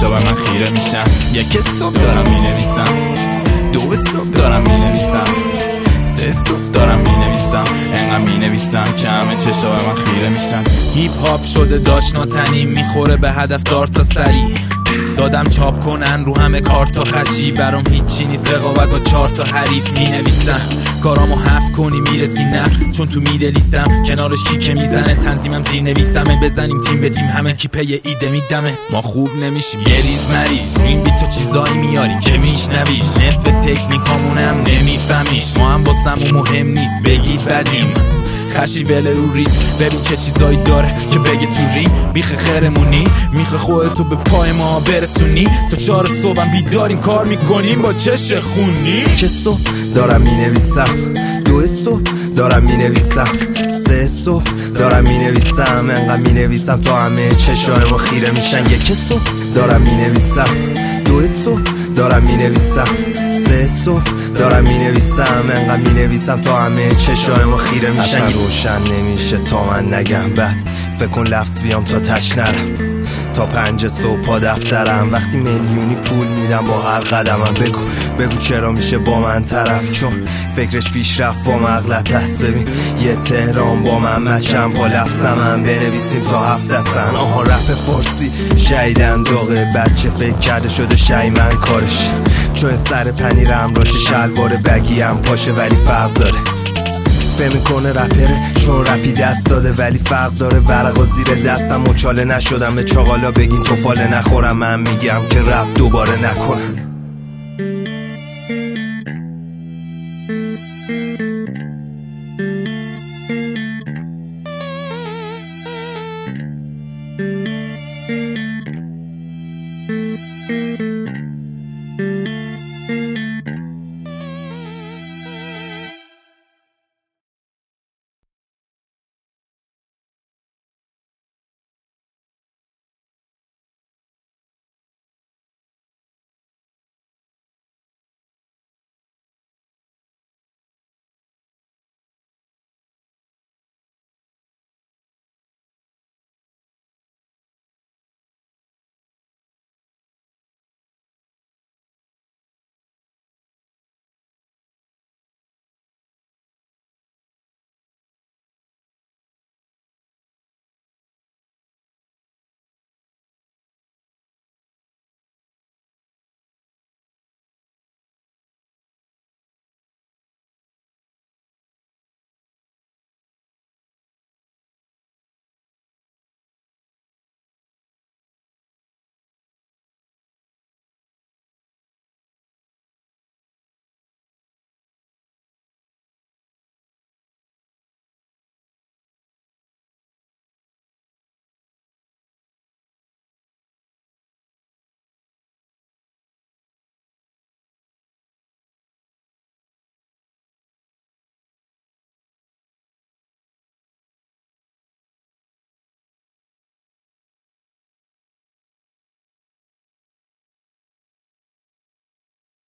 چشا به من خیره میشن. یک صبح دارم مینویسم، دو صبح دارم مینویسم، سه صبح دارم مینویسم، انقدر مینویسم که همه چشا به من خیره میشن. هیپ هاپ شده داشناتنی، میخوره به هدف دار تا سری. دادم چاپ کنن رو همه کار تا خشی، برام هیچی نیست رقابت با 4 تا حریف. مینویسم کارامو حف کنی میرسی نه، چون تو میدلیستم کنارش کیکه میزنه. تنظیمم زیر نویسمه، بزنیم تیم به تیم همه کی پی ایده میدمه. ما خوب نمیشیم یه ریز مریض، رو این بیت تا چیزایی میاریم که میشنویش. نصف تکنیکامونم نمیفهمیش، ما هم واسمون مهم نیست بگید بدیم. خشی وله رو ریت، ببین چه چیزایی داره که بگه تو ریم. بیخ خیرمونی میخه خودتو به پای ما برسونی. تا 4 صبحم بیداریم کار میکنیم با چش خونی. که صبح دارم مینویسم، 2 صبح دارم مینویسم، 3 صبح دارم مینویسم، انقدر مینویسم تا همه چشای ما خیره میشن. 1 صبح دارم مینویسم، 2 صبح دارم مینویسم، 3 صبح دارم مینویسم، انقدر مینویسم تا همه چشای ما خیره میشن. اصلا روشن نمیشه تا من نگم، بعد فکر کن لفظ بیام تا تش نرم. تا 5 صبح پا دفترم، وقتی میلیونی پول میدم با هر قدمم. بگو چرا میشه با من طرف، چون فکرش پیشرفت با مغلط است. ببین یه تهران با من مچم، با لفظم بنویسیم تا 7 اصلا. آها رپ فارسی شیدن داغه، بچه فکر کرده شده شیمن کارش. چون سر پنیرم راشه شلوار بگیم پاشه، ولی فرق داره. فهم میکنه رپره چون رپی دست داده، ولی فرق داره. ورقا زیر دستم مچاله نشدم، به چاقالا بگین توفاله نخورم. من میگم که رپ دوباره نکنم.